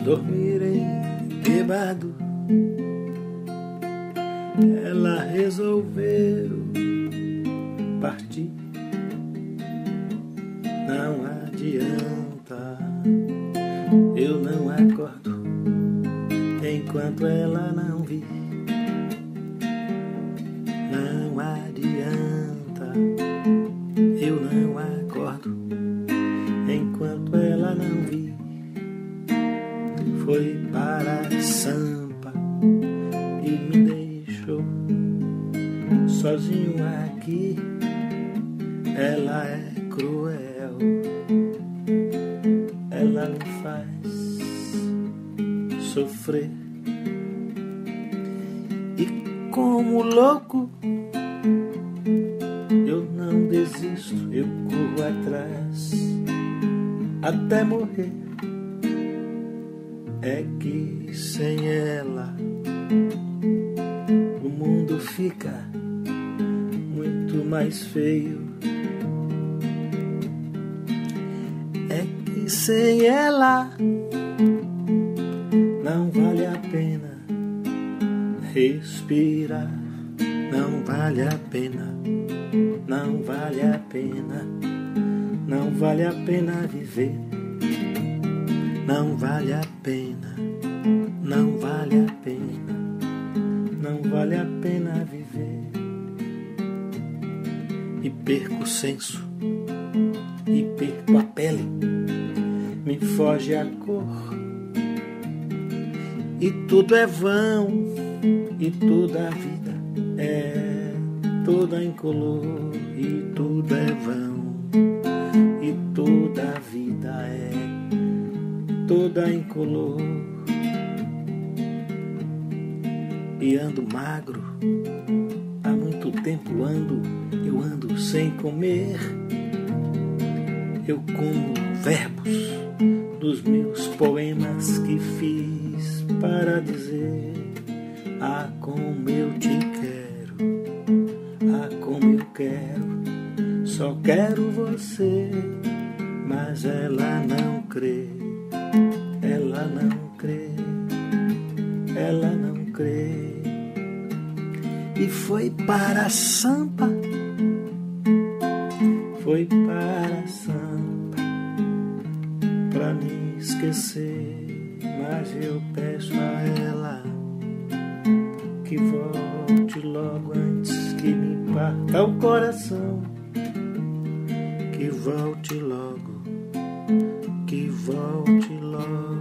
dormirei bêbado. Ela resolveu partir. Não adianta, eu não acordo enquanto ela não vir. Não adianta, eu não acordo enquanto ela não vir. Foi para a Sampa e me deixou sozinho aqui. Ela é cruel, ela me faz sofrer. E como louco eu não desisto, eu corro atrás até morrer. É que sem ela o mundo fica muito mais feio. É que sem ela não vale a pena respirar. Não vale a pena, não vale a pena, não vale a pena viver. Não vale a pena, não vale a pena, não vale a pena viver. E perco o senso, e perco a pele, me foge a cor. E tudo é vão, e toda a vida é toda incolor. E tudo é vão, e toda a vida é toda incolor. E ando magro, há muito tempo eu ando sem comer. Eu como verbos dos meus poemas que fiz para dizer: ah, como eu te quero, ah, como eu quero, só quero você. Mas ela não crê, ela não crê, ela não crê. E foi para a Sampa, foi para a Sampa, pra me esquecer. Mas eu peço a ela que volte logo antes que me parta o coração. Que volte logo, que volte logo.